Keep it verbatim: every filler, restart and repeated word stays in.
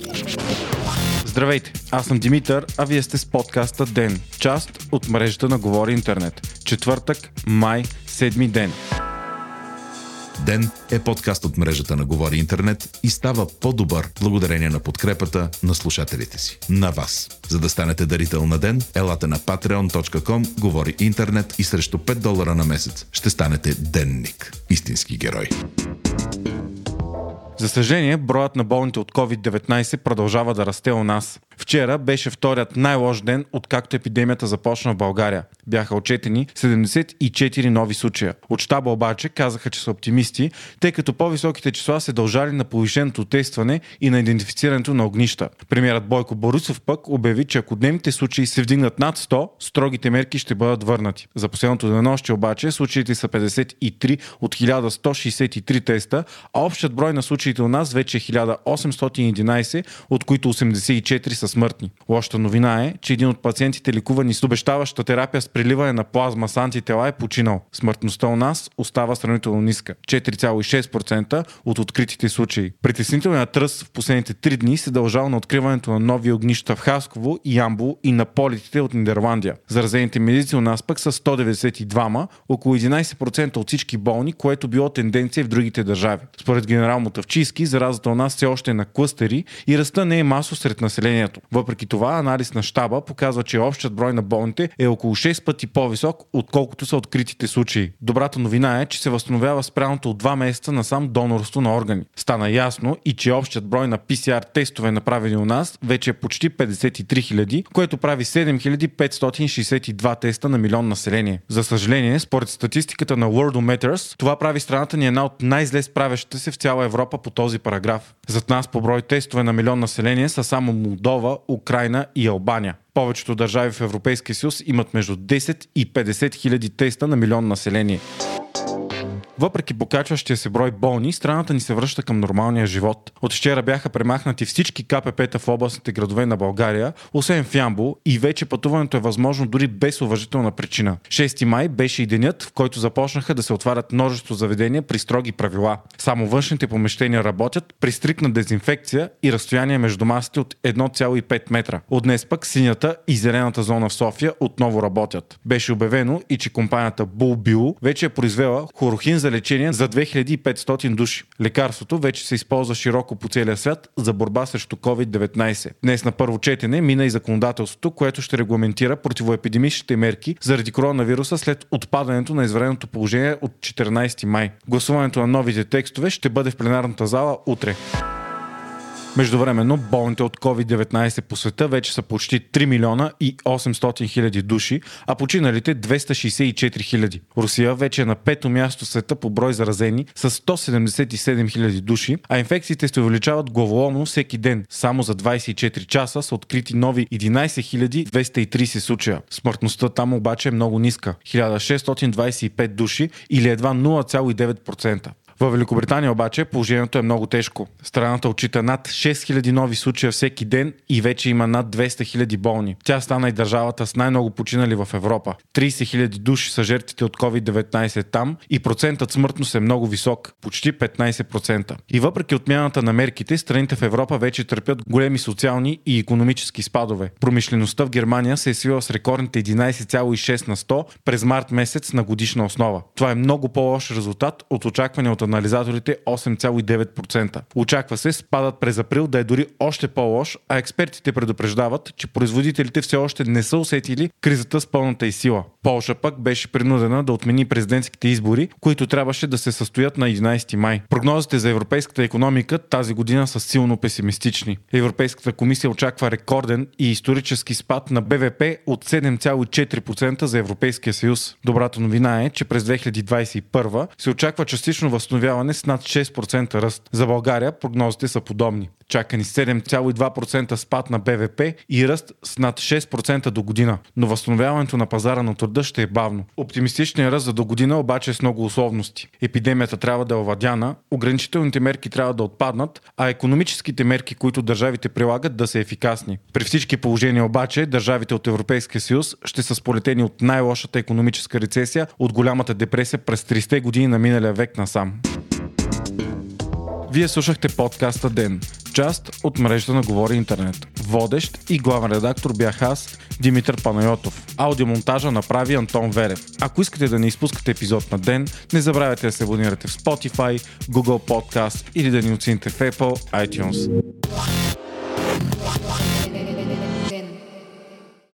Здравейте, аз съм Димитър, а вие сте с подкаста Ден, част от мрежата на Говори Интернет. Четвъртък, май, седми ден. Ден е подкаст от мрежата на Говори Интернет и става по-добър благодарение на подкрепата на слушателите си. На вас. За да станете дарител на Ден, елате на patreon точка com, Говори Интернет и срещу пет долара на месец ще станете денник. Истински герой. За съжаление, броят на болните от ковид деветнайсет продължава да расте у нас. Вчера беше вторият най-лош ден, откакто епидемията започна в България. Бяха отчетени седемдесет и четири нови случая. От щаба обаче казаха, че са оптимисти, тъй като по-високите числа се дължали на повишеното тестване и на идентифицирането на огнища. Премиерът Бойко Борисов пък обяви, че ако дневните случаи се вдигнат над сто, строгите мерки ще бъдат върнати. За последното денонощие обаче случаите са петдесет и три от хиляда сто шейсет и три теста, а общият брой на случаите у нас вече е хиляда осемстотин и единайсет, от които осемдесет и четири са смъртни. Лошата новина е, че един от пациентите, лекувани с обещаваща терапия с преливане на плазма с антитела, е починал. Смъртността у нас остава сравнително ниска – четири цяло и шест процента от откритите случаи. Притеснителният тръс в последните три дни се дължал на откриването на нови огнища в Хасково, Ямбол и на полетите от Нидерландия. Заразените медици у нас пък са сто деветдесет и два, около единайсет процента от всички болни, което било тенденция в другите държави. Според генерал Мотавчийски, заразата у нас все още е на клъстери и ръста не е масов сред населението. Въпреки това, анализ на щаба показва, че общият брой на болните е около шест пъти по-висок, отколкото са откритите случаи. Добрата новина е, че се възстановява спряното от два месеца насам донорство на органи. Стана ясно и че общият брой на пи си ар тестове, направени у нас, вече е почти петдесет и три хиляди, което прави седем хиляди петстотин шейсет и два теста на милион население. За съжаление, според статистиката на Worldometers, това прави страната ни една от най-зле справящите се в цяла Европа по този параграф. Зад нас по брой тестове на милион население са само Молдова, Украйна и Албания. Повечето държави в Европейския съюз имат между десет и петдесет хиляди теста на милион население. Въпреки покачващия се брой болни, страната ни се връща към нормалния живот. От вчера бяха премахнати всички ка пе пета в областните градове на България, освен в Ямбол, и вече пътуването е възможно дори без уважителна причина. шести май беше и денят, в който започнаха да се отварят множество заведения при строги правила. Само външните помещения работят при стриктна дезинфекция и разстояние между масите от едно цяло и пет метра. От днес пък синята и зелената зона в София отново работят. Беше обявено и че компанията Булбио вече е произвела хлорохин за лечение за две хиляди и петстотин души. Лекарството вече се използва широко по целия свят за борба срещу ковид деветнайсет. Днес на първо четене мина и законодателството, което ще регламентира противоепидемичните мерки заради коронавируса след отпадането на извънредното положение от четиринайсети май. Гласуването на новите текстове ще бъде в пленарната зала утре. Междувременно болните от ковид деветнайсет по света вече са почти три милиона и осемстотин хиляди души, а починалите двеста шейсет и четири хиляди. Русия вече е на пето място в света по брой заразени с сто седемдесет и седем хиляди души, а инфекциите се увеличават главоломно всеки ден. Само за двайсет и четири часа са открити нови единайсет хиляди двеста и трийсет случая. Смъртността там обаче е много ниска – хиляда шестстотин двайсет и пет души или едва нула цяло и девет процента. В Великобритания обаче положението е много тежко. Страната отчита над шест хиляди нови случая всеки ден и вече има над двеста хиляди болни. Тя стана и държавата с най-много починали в Европа. трийсет хиляди души са жертвите от ковид деветнайсет там и процентът смъртност е много висок – почти петнайсет процента. И въпреки отмяната на мерките, страните в Европа вече търпят големи социални и икономически спадове. Промишлеността в Германия се е свила с рекордните единайсет цяло и шест на сто през март месец на годишна основа. Това е много по-лош резултат от очаквания от анализаторите осем цяло и девет процента. Очаква се спадът през април да е дори още по-лош, а експертите предупреждават, че производителите все още не са усетили кризата с пълната й сила. Полша пък беше принудена да отмени президентските избори, които трябваше да се състоят на единайсети май. Прогнозите за европейската икономика тази година са силно песимистични. Европейската комисия очаква рекорден и исторически спад на БВП от седем цяло и четири процента за Европейския съюз. Добрата новина е, че през две хиляди двайсет и първа се очаква частично възстановяване с над шест процента ръст. За България прогнозите са подобни. Чака ни седем цяло и два процента спад на БВП и ръст с над шест процента до година. Но възстановяването на пазара на труда ще е бавно. Оптимистичният ръст за до година обаче е с много условности. Епидемията трябва да е овладяна, ограничителните мерки трябва да отпаднат, а икономическите мерки, които държавите прилагат, да са ефикасни. При всички положения обаче държавите от Европейския съюз ще са сполетени от най-лошата икономическа рецесия от голямата депресия през трийсетте години на миналия век насам. Вие слушахте подкаста Ден. част от мрежата на Говори Интернет. Водещ и главен редактор бях аз, Димитър Панайотов. Аудиомонтажа направи Антон Верев. Ако искате да не изпускате епизод на ден, не забравяйте да се абонирате в Spotify, Google Podcast или да ни оцените в Apple iTunes.